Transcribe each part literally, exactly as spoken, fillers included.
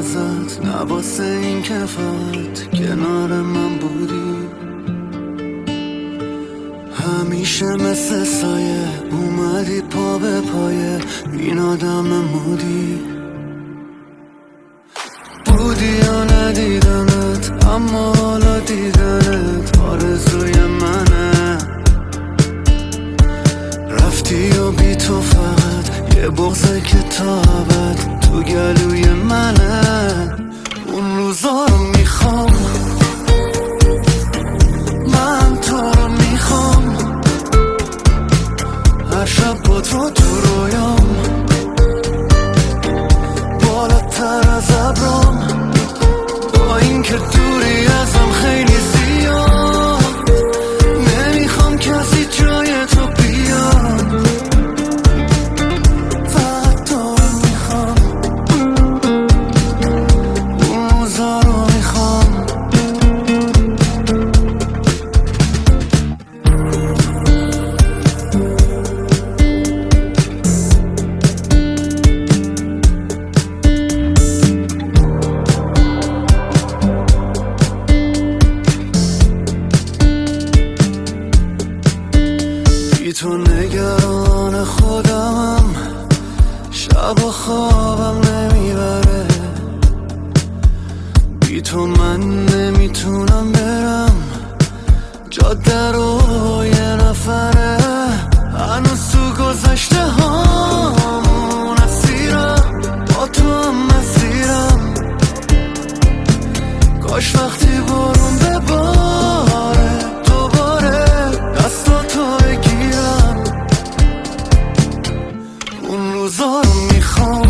ازت، نه واسه این که فقط کنار من بودی. همیشه مثل سایه اومدی پا به پایه این آدم مودی. بودی یا ندیدمت اما حالا دیدنت آرزوی منه. رفتی و بی تو فقط یه بغضه که تا ابد تو گلوی منه. اون روزا رو میخوام، من تو رو میخوام، هر شب با تو تو رویام، بالاتر از ابرام، با این که دوری ازم خیلی زیاد. نمیخوام کسی جای تو بیاد، فقط تو رو میخوام، اون روزا رو میخوام. بی تو نگران خودمم، شب و خوابم نمیبره. بی تو من نمیتونم برم، جاده رو یه نفره. هنوز تو گذشته هامون اسیرم، با تو هم مسیرم. کاش وقتی برون بباره دوباره دستاتو بگیرم. اون روزا رو میخوام،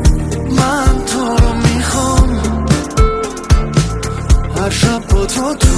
من تو رو میخوام، هر شب با تو تو